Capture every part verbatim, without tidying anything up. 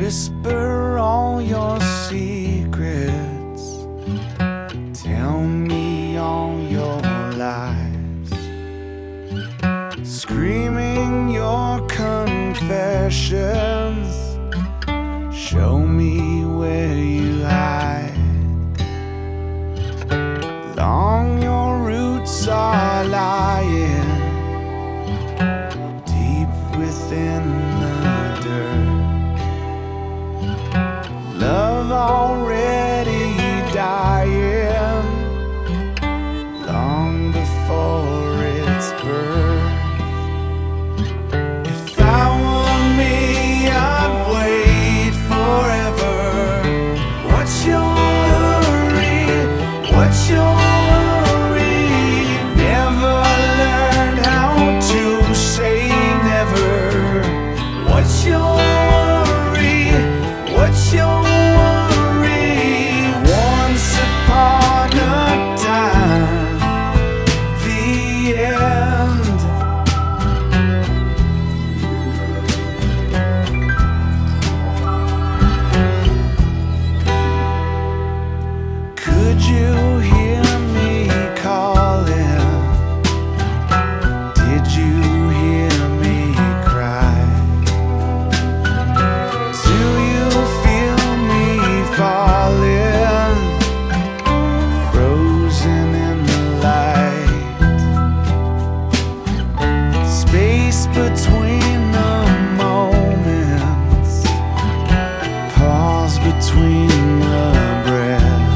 whisper all your secrets, tell me all your lies, screaming your confessions, show me where you hide. Long your roots are lying deep within the dirt. Love already dying long before its birth. If I were me, I'd wait forever. What's your hurry? What's your hurry? Never learned how to say never. What's your worry? What's your worry? Once upon a time, the end. Could you hear me calling? Did you hear me cry? Do you feel me falling, frozen in the light? Space between the moments, pause between the breath,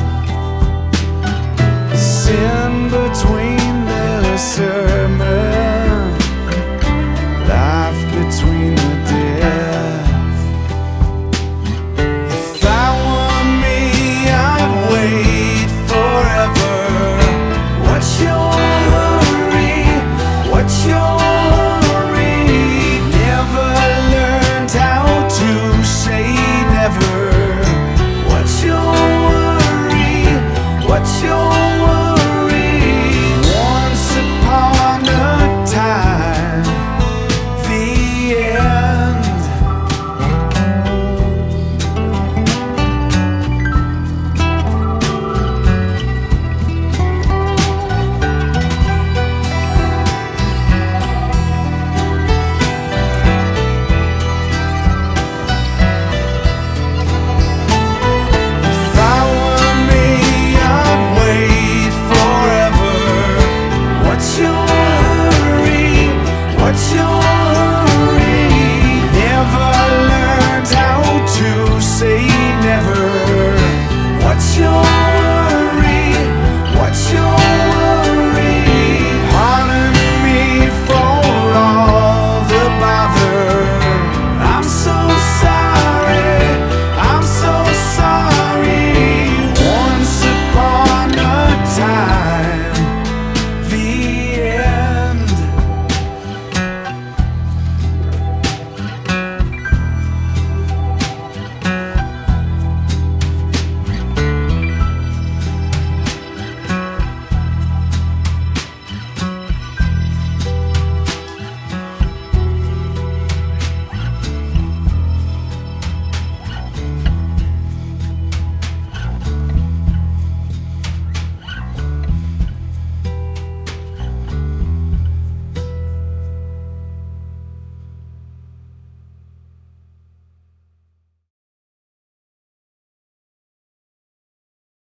sin between the sermon, life between the death. If I were me, I'd wait forever. What's your hurry? What's your hurry? Never learned how to say never. What's your worry? What's your